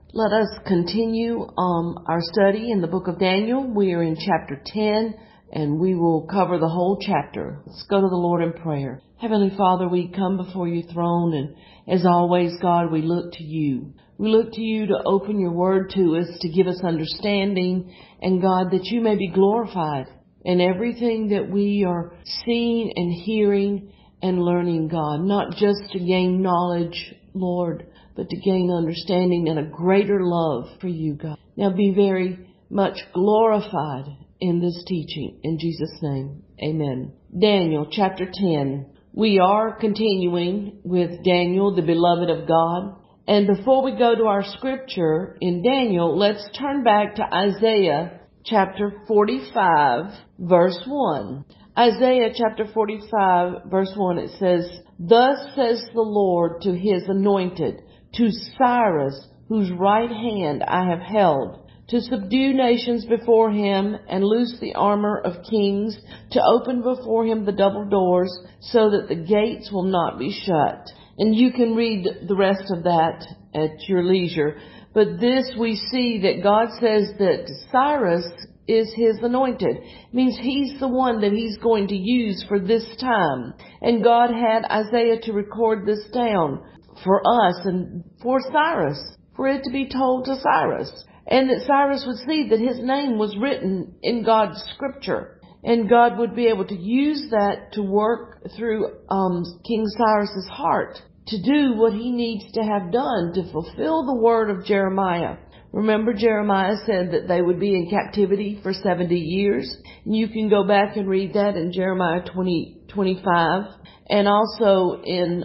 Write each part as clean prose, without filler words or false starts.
Let us continue our study in the book of Daniel. We are in chapter 10, and we will cover the whole chapter. Let's go to the Lord in prayer. Heavenly Father, we come before your throne, and as always, God, we look to you. We look to you to open your word to us, to give us understanding, and God, that you may be glorified in everything that we are seeing and hearing and learning, God, not just to gain knowledge, Lord, but to gain understanding and a greater love for you, God. Now be very much glorified in this teaching. In Jesus' name, amen. Daniel chapter 10. We are continuing with Daniel, the beloved of God. And before we go to our scripture in Daniel, let's turn back to Isaiah chapter 45, verse 1. Isaiah chapter 45, verse 1, it says, "Thus says the Lord to his anointed, to Cyrus, whose right hand I have held, to subdue nations before him and loose the armor of kings, to open before him the double doors, so that the gates will not be shut." And you can read the rest of that at your leisure. But this we see that God says that Cyrus is his anointed. It means he's the one that he's going to use for this time. And God had Isaiah to record this down for us and for Cyrus, for it to be told to Cyrus. And that Cyrus would see that his name was written in God's scripture. And God would be able to use that to work through King Cyrus's heart to do what he needs to have done to fulfill the word of Jeremiah. Remember, Jeremiah said that they would be in captivity for 70 years. And you can go back and read that in Jeremiah 20:25, and also in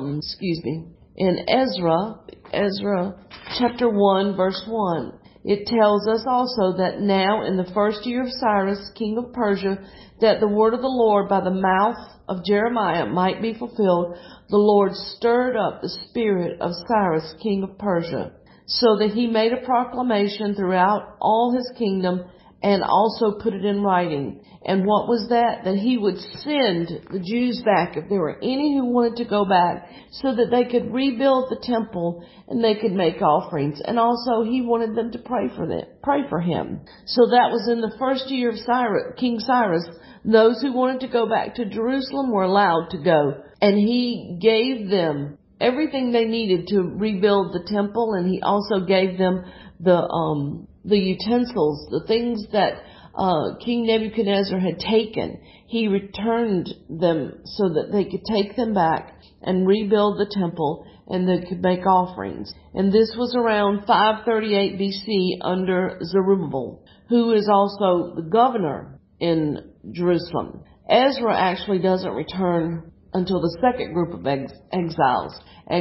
Ezra chapter 1, verse 1. It tells us also that now in the first year of Cyrus, king of Persia, that the word of the Lord by the mouth of Jeremiah might be fulfilled, the Lord stirred up the spirit of Cyrus, king of Persia, so that he made a proclamation throughout all his kingdom and also put it in writing. And what was that? That he would send the Jews back, if there were any who wanted to go back, so that they could rebuild the temple and they could make offerings. And also he wanted them to pray for him. So that was in the first year of King Cyrus. Those who wanted to go back to Jerusalem were allowed to go. And he gave them everything they needed to rebuild the temple, and he also gave them the utensils, the things that King Nebuchadnezzar had taken. He returned them so that they could take them back and rebuild the temple, and they could make offerings. And this was around 538 BC under Zerubbabel, who is also the governor in Jerusalem. Ezra actually doesn't return until the second group of exiles.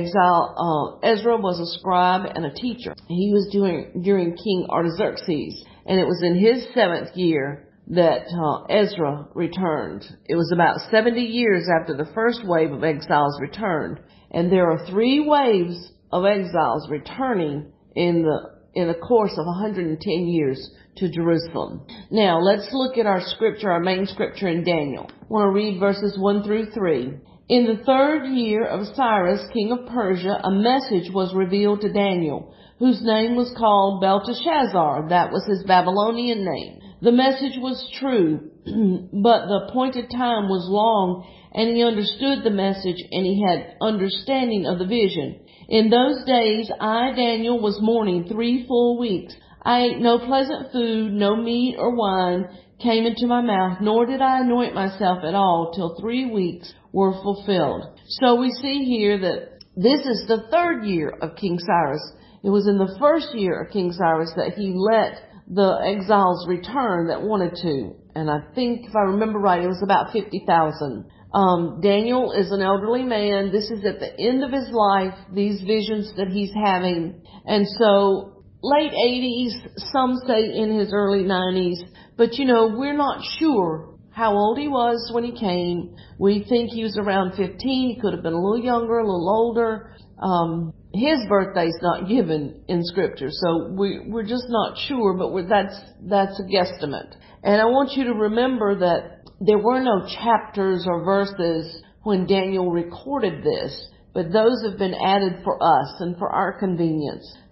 Ezra was a scribe and a teacher. He was during King Artaxerxes, and it was in his 7th year that Ezra returned. It was about 70 years after the first wave of exiles returned, and there are 3 waves of exiles returning in the course of 110 years to Jerusalem. Now, let's look at our scripture, our main scripture in Daniel. I want to read verses 1 through 3. In the 3rd year of Cyrus, king of Persia, a message was revealed to Daniel, whose name was called Belteshazzar. That was his Babylonian name. The message was true, but the appointed time was long, and he understood the message, and he had understanding of the vision. In those days, I, Daniel, was mourning 3 full weeks. I ate no pleasant food, no meat or wine came into my mouth, nor did I anoint myself at all till 3 weeks were fulfilled. So we see here that this is the 3rd year of King Cyrus. It was in the 1st year of King Cyrus that he let the exiles return that wanted to. And I think, if I remember right, it was about 50,000. Daniel is an elderly man. This is at the end of his life, these visions that he's having. And so late 80s, some say in his early 90s. But we're not sure how old he was when he came. We think he was around 15. He could have been a little younger, a little older. His birthday's not given in scripture, so we're just not sure, but that's a guesstimate. And I want you to remember that there were no chapters or verses when Daniel recorded this, but those have been added for us and for our convenience.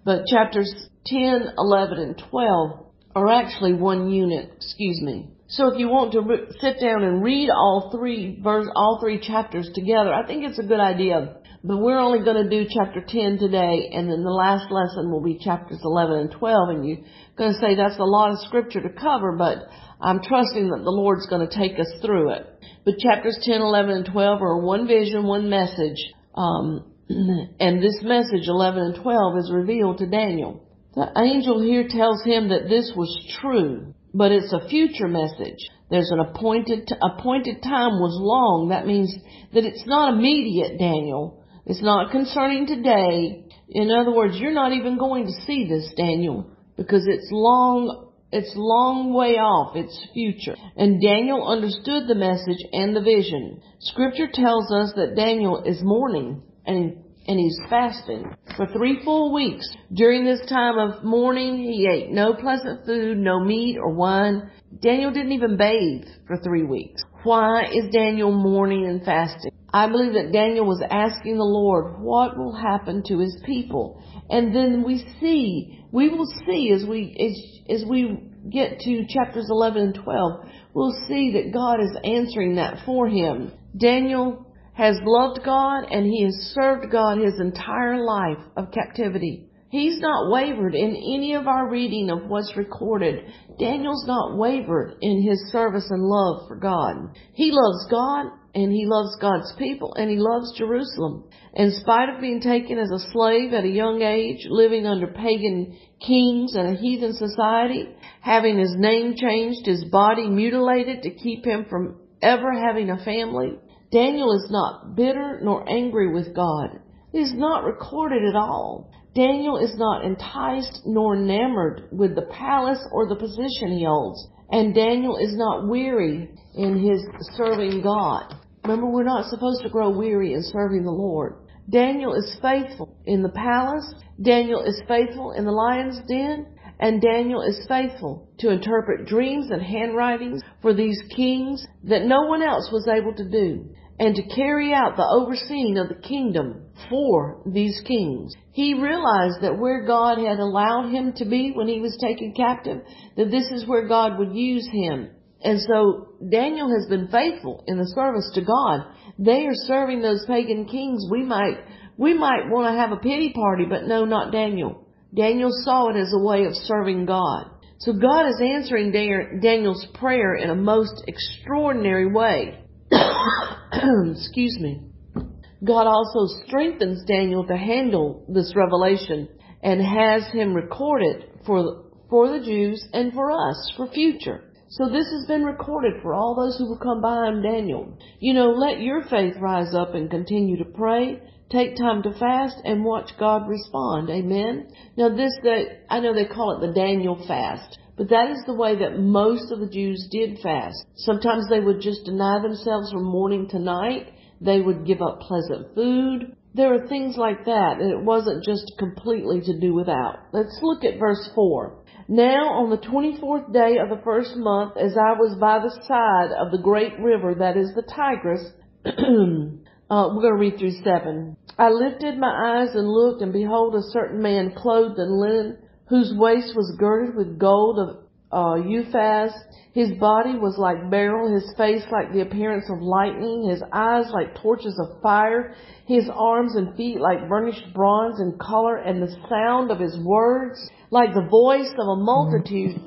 But chapters 10, 11, and 12 are actually one unit, So if you want to sit down and read all three chapters together, I think it's a good idea. But we're only going to do chapter 10 today, and then the last lesson will be chapters 11 and 12. And you're going to say that's a lot of scripture to cover, but I'm trusting that the Lord's going to take us through it. But chapters 10, 11, and 12 are one vision, one message. And this message, 11 and 12, is revealed to Daniel. The angel here tells him that this was true, but it's a future message. There's an appointed time was long. That means that it's not immediate, Daniel. It's not concerning today. In other words, you're not even going to see this, Daniel, because it's long way off. It's future. And Daniel understood the message and the vision. Scripture tells us that Daniel is mourning and he's fasting for 3 full weeks. During this time of mourning, he ate no pleasant food, no meat or wine. Daniel didn't even bathe for 3 weeks. Why is Daniel mourning and fasting? I believe that Daniel was asking the Lord what will happen to his people. And then we will see as we get to chapters 11 and 12, we'll see that God is answering that for him. Daniel has loved God and he has served God his entire life of captivity. He's not wavered in any of our reading of what's recorded. Daniel's not wavered in his service and love for God. He loves God and he loves God's people and he loves Jerusalem. In spite of being taken as a slave at a young age, living under pagan kings and a heathen society, having his name changed, his body mutilated to keep him from ever having a family, Daniel is not bitter nor angry with God. It is not recorded at all. Daniel is not enticed nor enamored with the palace or the position he holds. And Daniel is not weary in his serving God. Remember, we're not supposed to grow weary in serving the Lord. Daniel is faithful in the palace. Daniel is faithful in the lion's den. And Daniel is faithful to interpret dreams and handwritings for these kings that no one else was able to do, and to carry out the overseeing of the kingdom for these kings. He realized that where God had allowed him to be when he was taken captive, that this is where God would use him. And so Daniel has been faithful in the service to God. They are serving those pagan kings. We might want to have a pity party, but no, not Daniel. Daniel saw it as a way of serving God. So God is answering Daniel's prayer in a most extraordinary way. Excuse me. God also strengthens Daniel to handle this revelation and has him record it for the Jews and for us, for future. So this has been recorded for all those who will come behind Daniel. Let your faith rise up and continue to pray. Take time to fast and watch God respond. Amen. Now I know they call it the Daniel fast, but that is the way that most of the Jews did fast. Sometimes they would just deny themselves from morning to night. They would give up pleasant food. There are things like that, and it wasn't just completely to do without. Let's look at verse 4. Now on the 24th day of the first month, as I was by the side of the great river, that is the Tigris, we're going to read through 7. I lifted my eyes and looked, and behold, a certain man clothed in linen, whose waist was girded with gold of Uphaz. His body was like beryl, his face like the appearance of lightning, his eyes like torches of fire, his arms and feet like burnished bronze in color, and the sound of his words like the voice of a multitude.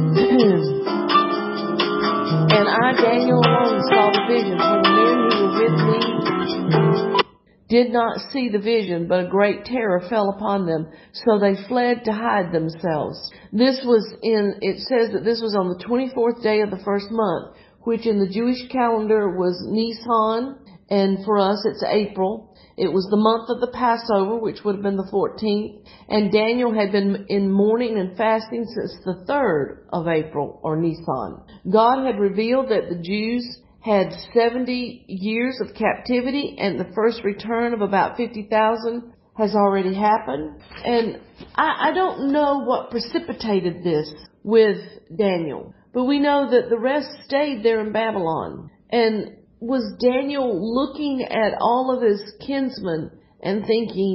And I, Daniel, alone saw the vision, for the men who were with me did not see the vision, but a great terror fell upon them, so they fled to hide themselves. It says that this was on the 24th day of the first month, which in the Jewish calendar was Nisan, and for us it's April. It was the month of the Passover, which would have been the 14th, and Daniel had been in mourning and fasting since the 3rd of April, or Nisan. God had revealed that the Jews had 70 years of captivity, and the first return of about 50,000 has already happened. And I don't know what precipitated this with Daniel, but we know that the rest stayed there in Babylon. And was Daniel looking at all of his kinsmen and thinking,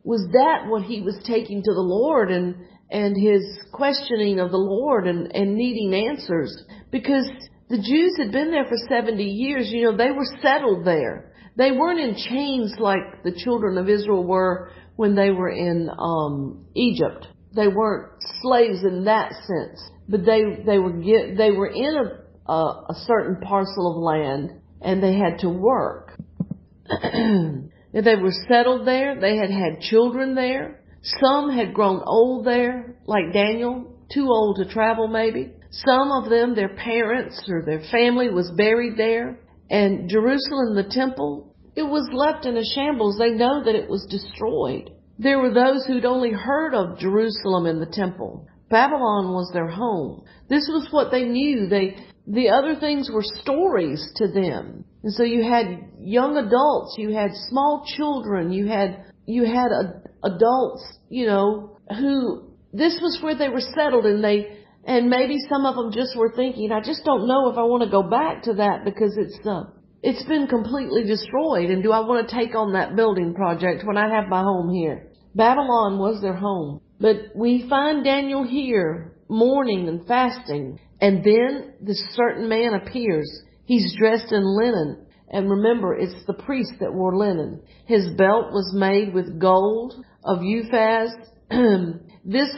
was that what he was taking to the Lord and his questioning of the Lord and needing answers? Because the Jews had been there for 70 years. You know, they were settled there. They weren't in chains like the children of Israel were when they were in Egypt. They weren't slaves in that sense, but they were in a certain parcel of land and they had to work. They were settled there. They had had children there. Some had grown old there, like Daniel, too old to travel maybe. Some of them, their parents or their family was buried there. And Jerusalem, the temple, it was left in a shambles. They know that it was destroyed. There were those who'd only heard of Jerusalem and the temple. Babylon was their home. This was what they knew. The other things were stories to them. And so you had young adults, you had small children, you had adults, you know, who this was where they were settled, and maybe some of them just were thinking, I just don't know if I want to go back to that because it's been completely destroyed, and do I want to take on that building project when I have my home here? Babylon was their home. But we find Daniel here mourning and fasting, and then this certain man appears. He's dressed in linen. And remember, it's the priest that wore linen. His belt was made with gold of Uphaz. Uphaz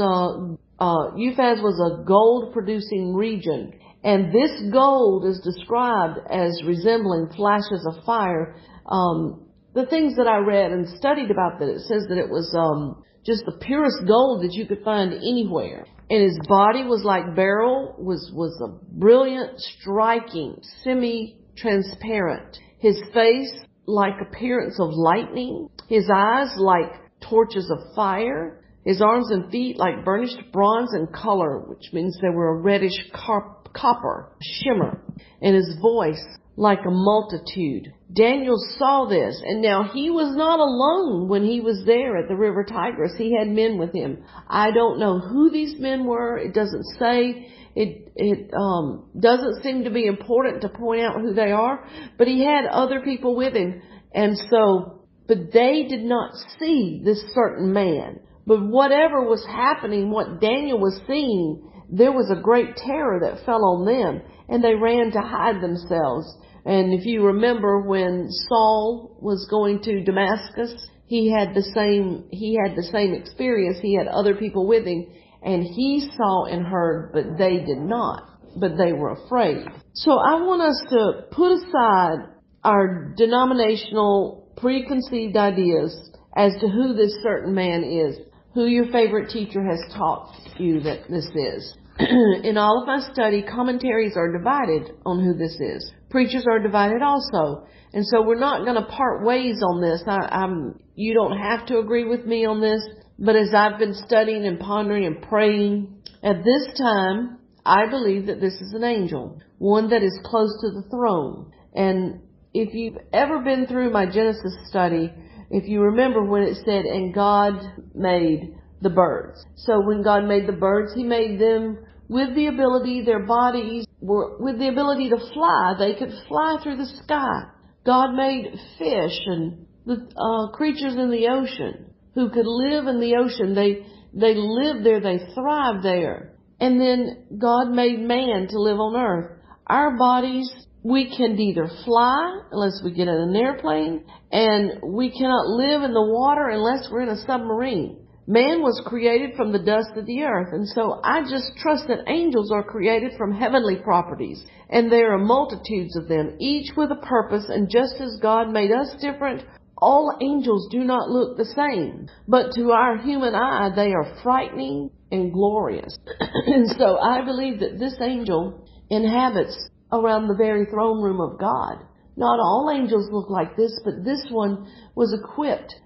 was a gold producing region. And this gold is described as resembling flashes of fire. The things that I read and studied about that, it says that it was just the purest gold that you could find anywhere. And his body was like beryl, was a brilliant, striking, semi-transparent. His face like appearance of lightning. His eyes like torches of fire. His arms and feet like burnished bronze in color, which means they were a reddish copper shimmer. And his voice like a multitude. Daniel saw this, and now he was not alone when he was there at the river Tigris. He had men with him. I don't know who these men were. It doesn't say. It doesn't seem to be important to point out who they are, but he had other people with him. And so, but they did not see this certain man. But whatever was happening, what Daniel was seeing, there was a great terror that fell on them, and they ran to hide themselves. And if you remember when Saul was going to Damascus, he had the same experience. He had other people with him, and he saw and heard, but they did not. But they were afraid. So I want us to put aside our denominational preconceived ideas as to who this certain man is, who your favorite teacher has taught you that this is. In all of my study, commentaries are divided on who this is. Preachers are divided also. And so we're not going to part ways on this. You don't have to agree with me on this. But as I've been studying and pondering and praying, at this time, I believe that this is an angel, one that is close to the throne. And if you've ever been through my Genesis study, if you remember when it said, and God made the birds. So when God made the birds, He made them with the ability, their bodies were with the ability to fly. They could fly through the sky. God made fish and the creatures in the ocean who could live in the ocean. They lived there. They thrived there. And then God made man to live on earth. Our bodies, we can neither fly unless we get in an airplane, and we cannot live in the water unless we're in a submarine. Man was created from the dust of the earth, and so I just trust that angels are created from heavenly properties, and there are multitudes of them, each with a purpose, and just as God made us different, all angels do not look the same, but to our human eye, they are frightening and glorious. And so I believe that this angel inhabits around the very throne room of God. Not all angels look like this, but this one was equipped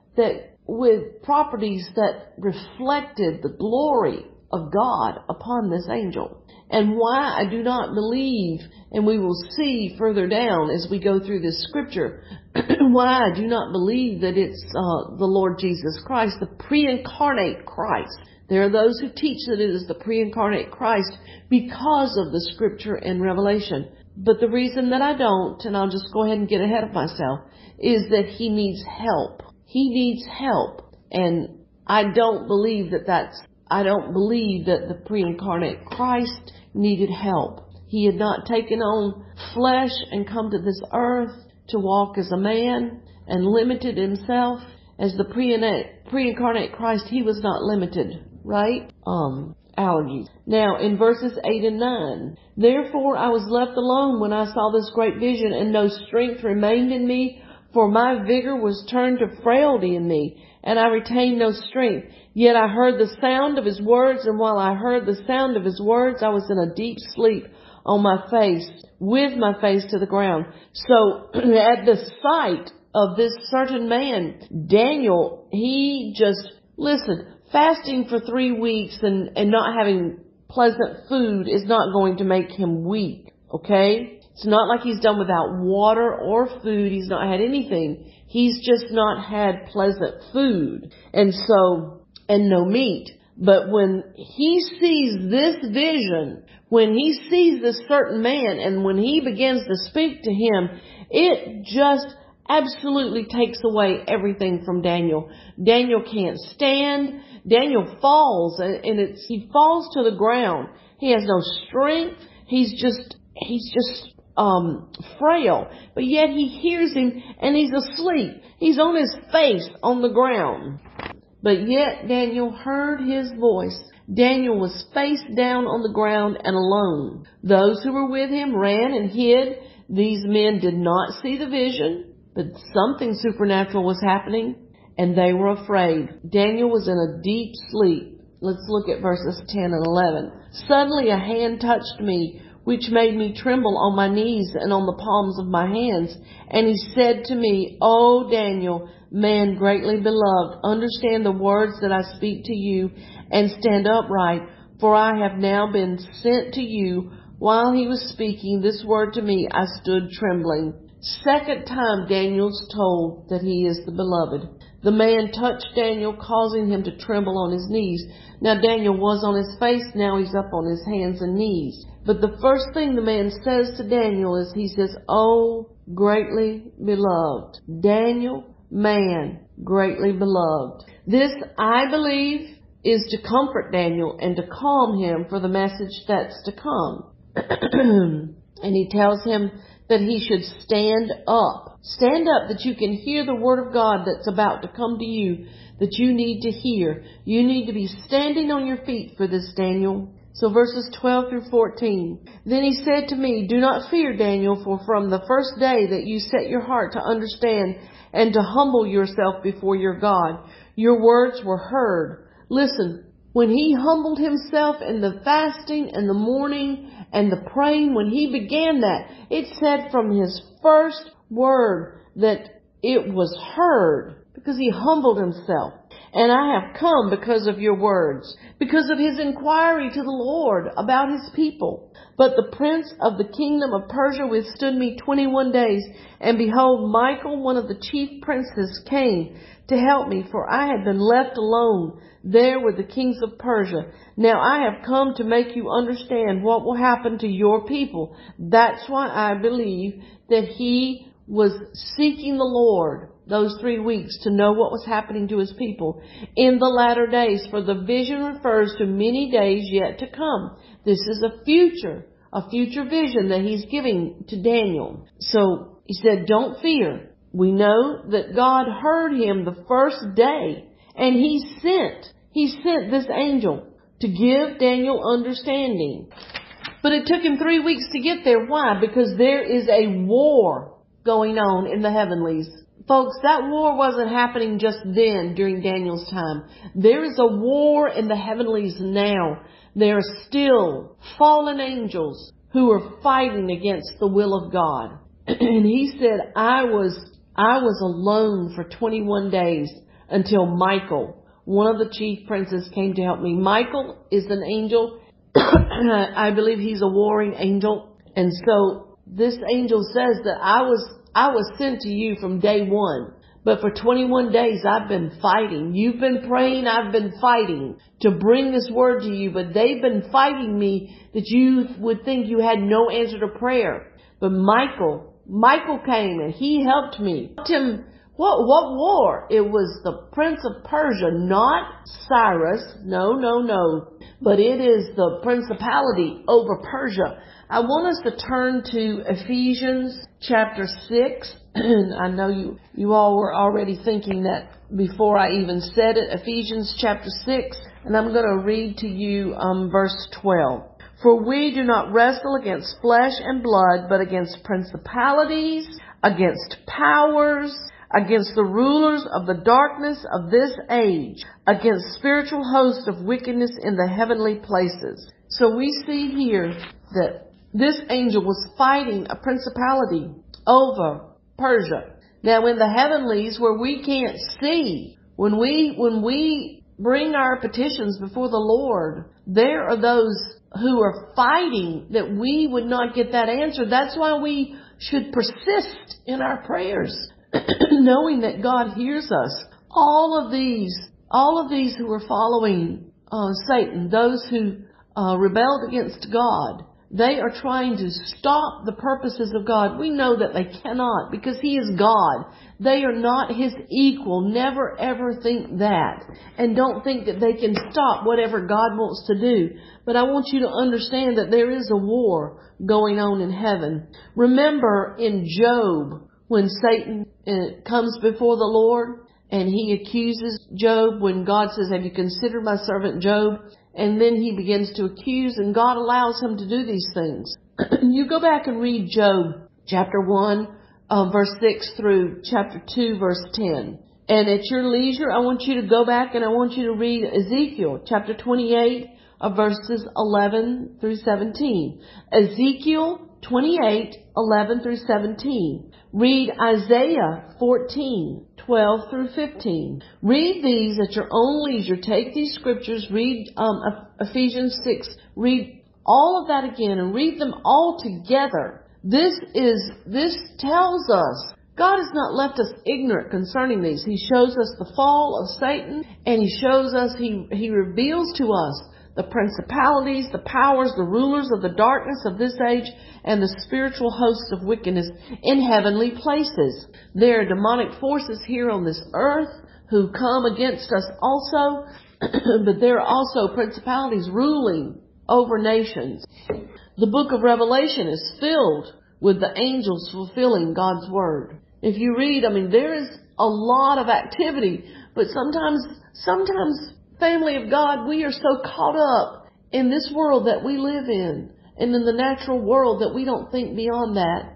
with properties that reflected the glory of God upon this angel. And why I do not believe, and we will see further down as we go through this scripture, why I do not believe that it's the Lord Jesus Christ, the pre-incarnate Christ. There are those who teach that it is the pre-incarnate Christ because of the scripture and revelation. But the reason that I don't, and I'll just go ahead and get ahead of myself, is that He needs help. He needs help. And I don't believe that the pre-incarnate Christ needed help. He had not taken on flesh and come to this earth to walk as a man and limited himself. As the pre-incarnate Christ, he was not limited, right? Allergies. Now, in verses 8 and 9, therefore I was left alone when I saw this great vision, and no strength remained in me, for my vigor was turned to frailty in me, and I retained no strength. Yet I heard the sound of his words, and while I heard the sound of his words, I was in a deep sleep on my face, with my face to the ground. So at the sight of this certain man, Daniel, he just, listen, fasting for 3 weeks and not having pleasant food is not going to make him weak, okay? It's not like he's done without water or food. He's not had anything. He's just not had pleasant food. And no meat. But when he sees this vision, when he sees this certain man, and when he begins to speak to him, it just absolutely takes away everything from Daniel. Daniel can't stand. Daniel falls, and he falls to the ground. He has no strength. He's just frail. But yet he hears him, and he's asleep. He's on his face on the ground. But yet Daniel heard his voice. Daniel was face down on the ground and alone. Those who were with him ran and hid. These men did not see the vision, but something supernatural was happening, and they were afraid. Daniel was in a deep sleep. Let's look at verses 10 and 11. Suddenly a hand touched me, which made me tremble on my knees and on the palms of my hands. And he said to me, O Daniel, man greatly beloved, understand the words that I speak to you and stand upright, for I have now been sent to you. While he was speaking this word to me, I stood trembling. Second time Daniel's told that he is the beloved. The man touched Daniel, causing him to tremble on his knees. Now Daniel was on his face, now he's up on his hands and knees. But the first thing the man says to Daniel is, he says, "Oh, greatly beloved." Daniel, man, greatly beloved. This, I believe, is to comfort Daniel and to calm him for the message that's to come. And he tells him that he should stand up. Stand up that you can hear the word of God that's about to come to you, that you need to hear. You need to be standing on your feet for this, Daniel. So verses 12 through 14. Then he said to me, "Do not fear, Daniel, for from the first day that you set your heart to understand and to humble yourself before your God, your words were heard." Listen, when he humbled himself in the fasting and the mourning and the praying, when he began that, it said from his first word that it was heard, because he humbled himself. "And I have come because of your words," because of his inquiry to the Lord about his people. "But the prince of the kingdom of Persia withstood me 21 days. And behold, Michael, one of the chief princes, came to help me, for I had been left alone there with the kings of Persia. Now I have come to make you understand what will happen to your people." That's why I believe that he was seeking the Lord those 3 weeks to know what was happening to his people in the latter days, for the vision refers to many days yet to come. This is a future vision that he's giving to Daniel. So he said, don't fear. We know that God heard him the first day, and he sent this angel to give Daniel understanding. But it took him 3 weeks to get there. Why? Because there is a war going on in the heavenlies. Folks, that war wasn't happening just then during Daniel's time. There is a war in the heavenlies now. There are still fallen angels who are fighting against the will of God. And he said, I was alone for 21 days until Michael, one of the chief princes, came to help me. Michael is an angel. I believe he's a warring angel. And so this angel says that I was sent to you from day one. But for 21 days I've been fighting. You've been praying, I've been fighting to bring this word to you. But they've been fighting me that you would think you had no answer to prayer. But Michael came and he helped me. Helped him What war? It was the Prince of Persia, not Cyrus. No. But it is the principality over Persia. I want us to turn to Ephesians chapter 6. I know you all were already thinking that before I even said it. Ephesians chapter 6. And I'm going to read to you verse 12. For we do not wrestle against flesh and blood, but against principalities, against powers, against the rulers of the darkness of this age, against spiritual hosts of wickedness in the heavenly places. So we see here that this angel was fighting a principality over Persia. Now in the heavenlies where we can't see, when we bring our petitions before the Lord, there are those who are fighting that we would not get that answer. That's why we should persist in our prayers, knowing that God hears us. All of these who are following Satan, those who rebelled against God, they are trying to stop the purposes of God. We know that they cannot because He is God. They are not His equal. Never ever think that. And don't think that they can stop whatever God wants to do. But I want you to understand that there is a war going on in heaven. Remember in Job, when Satan comes before the Lord and he accuses Job, when God says, have you considered my servant Job? And then he begins to accuse, and God allows him to do these things. You go back and read Job chapter 1, verse 6 through chapter 2, verse 10. And at your leisure, I want you to go back and I want you to read Ezekiel chapter 28, verses 11 through 17. Ezekiel 28, 11 through 17. Read Isaiah 14, 12 through 15. Read these at your own leisure. Take these scriptures, read Ephesians 6, read all of that again and read them all together. This tells us God has not left us ignorant concerning these. He shows us the fall of Satan, and He shows us, He reveals to us the principalities, the powers, the rulers of the darkness of this age, and the spiritual hosts of wickedness in heavenly places. There are demonic forces here on this earth who come against us also, but there are also principalities ruling over nations. The book of Revelation is filled with the angels fulfilling God's word. If you read, there is a lot of activity, but sometimes, family of God, we are so caught up in this world that we live in and in the natural world that we don't think beyond that.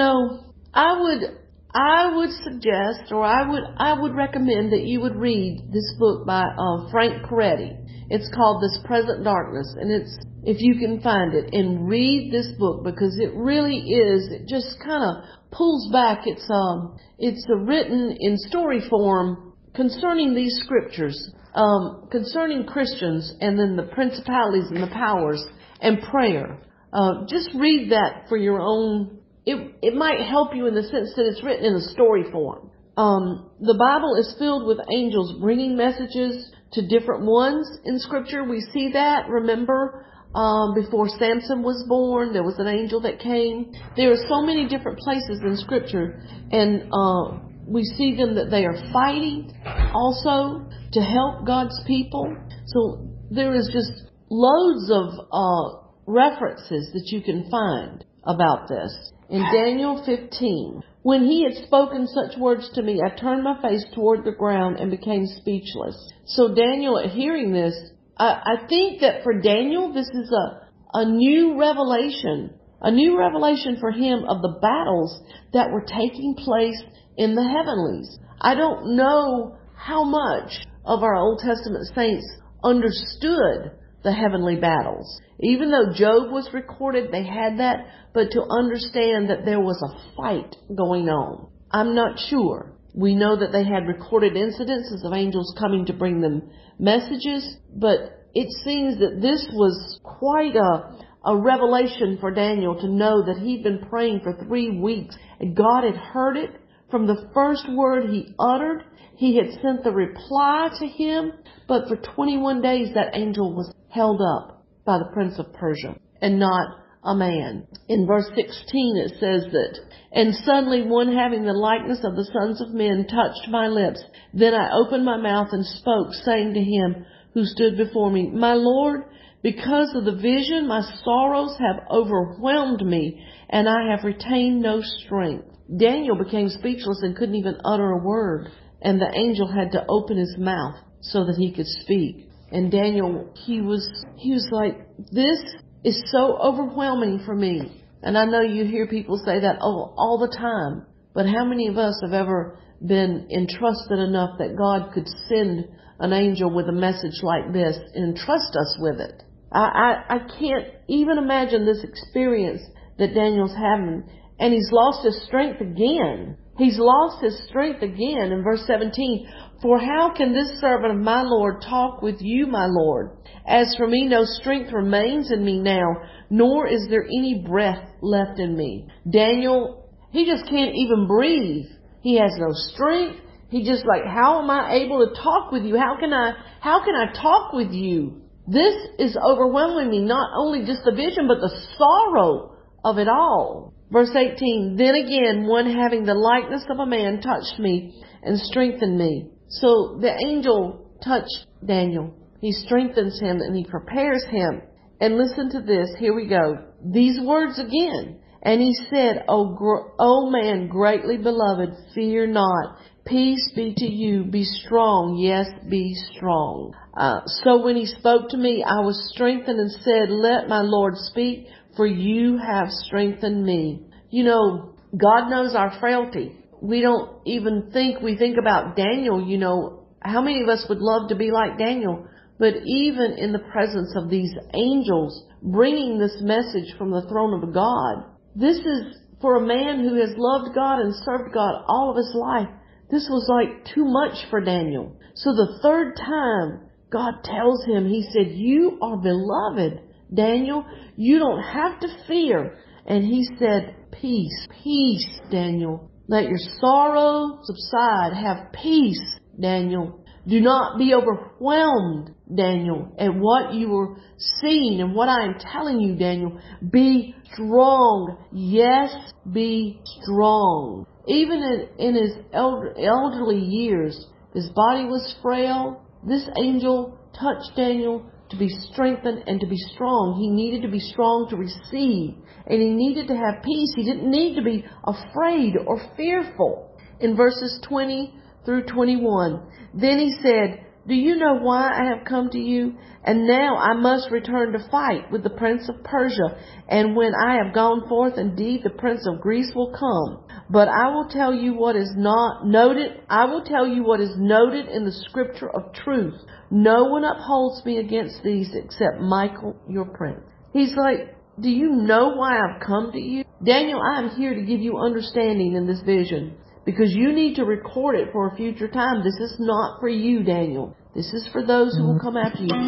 I would suggest, or I would recommend that you would read this book by Frank Peretti. It's called This Present Darkness, and if you can find it, and read this book, because it really is, it just kind of pulls back. It's written in story form concerning these scriptures, concerning Christians, and then the principalities and the powers and prayer. Just read that for your own. It might help you in the sense that it's written in a story form. The Bible is filled with angels bringing messages to different ones in Scripture. We see that. Remember, before Samson was born, there was an angel that came. There are so many different places in Scripture, and we see them that they are fighting also to help God's people. So there is just loads of references that you can find about this. In Daniel 15, when he had spoken such words to me, I turned my face toward the ground and became speechless. So Daniel, at hearing this, I think that for Daniel, this is a new revelation for him of the battles that were taking place in the heavenlies. I don't know how much of our Old Testament saints understood the heavenly battles. Even though Job was recorded, they had that, but to understand that there was a fight going on, I'm not sure. We know that they had recorded incidences of angels coming to bring them messages, but it seems that this was quite a revelation for Daniel to know that he'd been praying for 3 weeks, and God had heard it from the first word he uttered. He had sent the reply to him, but for 21 days that angel was held up by the Prince of Persia and not a man. In verse 16 it says that, and suddenly one having the likeness of the sons of men touched my lips. Then I opened my mouth and spoke, saying to him who stood before me, My Lord, because of the vision, my sorrows have overwhelmed me, and I have retained no strength. Daniel became speechless and couldn't even utter a word, and the angel had to open his mouth so that he could speak. And Daniel, he was like, this is so overwhelming for me. And I know you hear people say that all the time, but how many of us have ever been entrusted enough that God could send an angel with a message like this and entrust us with it? I can't even imagine this experience that Daniel's having. And he's lost his strength again. He's lost his strength again in verse 17. For how can this servant of my Lord talk with you, my Lord? As for me, no strength remains in me now, nor is there any breath left in me. Daniel, he just can't even breathe. He has no strength. He just like, how am I able to talk with you? How can I talk with you? This is overwhelming me, not only just the vision, but the sorrow of it all. Verse 18, then again, one having the likeness of a man touched me and strengthened me. So the angel touched Daniel. He strengthens him and he prepares him. And listen to this. Here we go. These words again. And he said, O man greatly beloved, fear not. Peace be to you. Be strong. Yes, be strong. So when he spoke to me, I was strengthened and said, let my Lord speak, for you have strengthened me. You know, God knows our frailty. We don't even we think about Daniel, you know, how many of us would love to be like Daniel? But even in the presence of these angels bringing this message from the throne of God, this is for a man who has loved God and served God all of his life. This was like too much for Daniel. So the third time God tells him, he said, you are beloved, Daniel. You don't have to fear. And he said, peace, peace, Daniel. Let your sorrow subside. Have peace, Daniel. Do not be overwhelmed, Daniel, at what you are seeing and what I am telling you, Daniel. Be strong. Yes, be strong. Even in his elderly years, his body was frail. This angel touched Daniel to be strengthened and to be strong. He needed to be strong to receive, and he needed to have peace. He didn't need to be afraid or fearful. In verses 20 through 21, then he said, do you know why I have come to you? And now I must return to fight with the prince of Persia. And when I have gone forth, indeed the prince of Greece will come. But I will tell you what is not noted. I will tell you what is noted in the scripture of truth. No one upholds me against these except Michael, your prince. He's like, do you know why I've come to you? Daniel, I am here to give you understanding in this vision, because you need to record it for a future time. This is not for you, Daniel. This is for those who will come after you.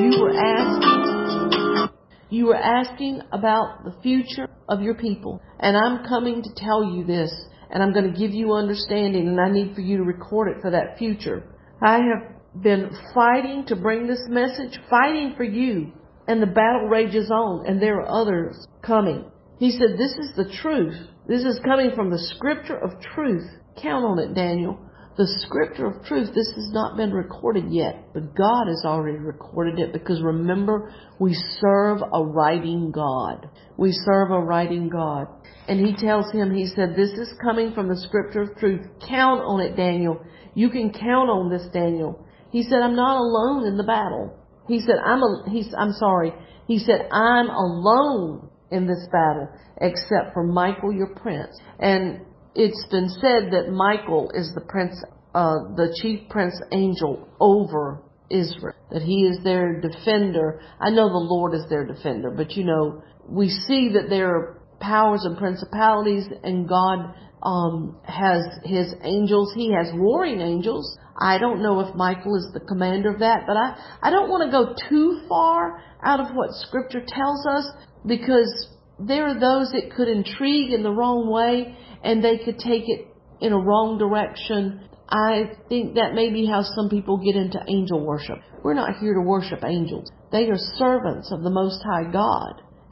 You were asking about the future of your people, and I'm coming to tell you this, and I'm going to give you understanding, and I need for you to record it for that future. I have been fighting to bring this message, fighting for you, and the battle rages on, and there are others coming. He said, this is the truth. This is coming from the scripture of truth. Count on it, Daniel. The scripture of truth, this has not been recorded yet, but God has already recorded it, because remember, we serve a writing God. We serve a writing God. And he tells him, he said, this is coming from the scripture of truth. Count on it, Daniel. You can count on this, Daniel. He said, I'm not alone in the battle. He said, He said, I'm alone in this battle, except for Michael, your prince. And it's been said that Michael is the prince, the chief prince angel over Israel, that he is their defender. I know the Lord is their defender, but you know, we see that there are powers and principalities, and God has his angels. He has warring angels. I don't know if Michael is the commander of that, but I don't want to go too far out of what Scripture tells us, because there are those that could intrigue in the wrong way, and they could take it in a wrong direction. I think that may be how some people get into angel worship. We're not here to worship angels. They are servants of the Most High God.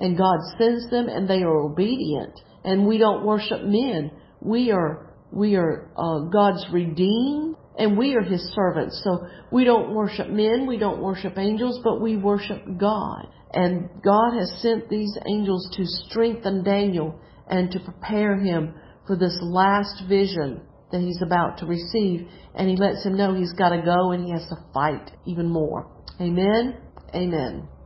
and God sends them and they are obedient. And we don't worship men. We are God's redeemed, and we are His servants. So we don't worship men, we don't worship angels, but we worship God. And God has sent these angels to strengthen Daniel and to prepare him for this last vision that he's about to receive. And He lets him know he's got to go and he has to fight even more. Amen? Amen.